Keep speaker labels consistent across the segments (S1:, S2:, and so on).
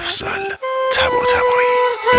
S1: افضل طباطبایی.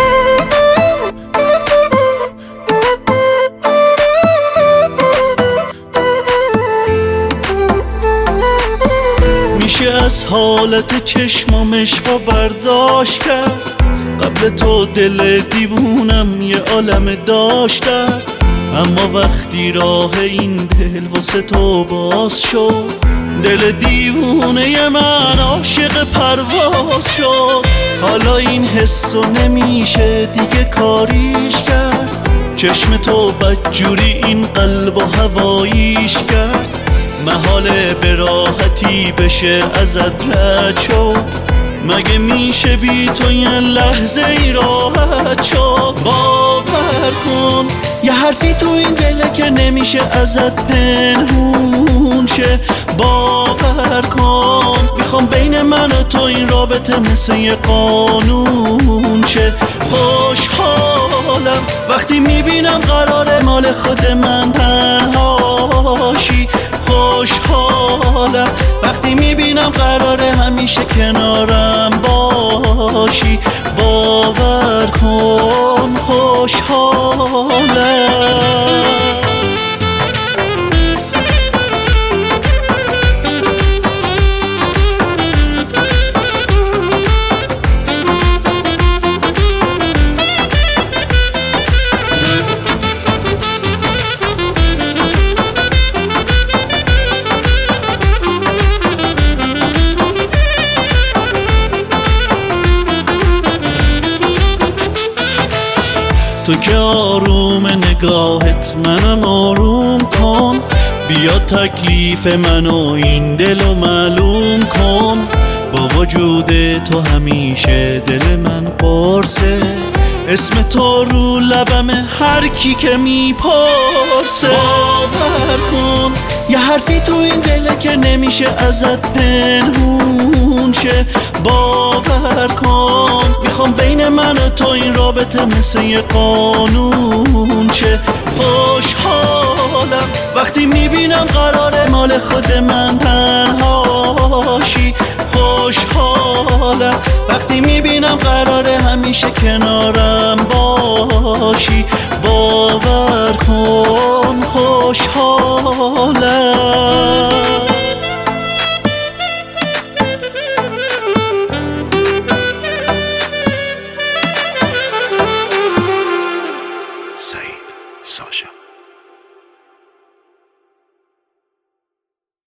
S2: میشه از حالت چشمام عشقا برداشت کرد، قبل تو دل دیوونم یه عالم داشت کرد، اما وقتی راه این دل واسه تو باز شد، دل دیوونه من عاشق پرواز شد. حالا این حسو نمیشه دیگه کاریش کرد، چشم تو بدجوری این قلب و هواییش کرد، محاله به راحتی بشه ازت رد شد، مگه میشه بی تو یه لحظه ای راحت شد. باور کن یه حرفی تو این دله که نمیشه ازت پنهون شه، باور کن میخوام بین من و تو این رابطه مثل یه قانون شه. خوشحالم وقتی میبینم قراره مال خود من تنهاشی، خوشحالم وقتی میبینم قراره همیشه کنارم باشی، باور کن خوشحالم. تو که آروم نگاهت منم آروم کن، بیا تکلیف منو این دلو معلوم کن، با وجود تو همیشه دل من قرصه، اسم تو رو لبم هر کی که میپرسه. باور کن یه حرفی تو این دله که نمیشه ازت پنهون شه، باور کن میخوام بین من و تو این رابطه مثل یه قانون شه. خوشحالم وقتی میبینم قراره مال خود من تنهاشی، خوشحالم وقتی میبینم قراره همیشه کنارم باشی،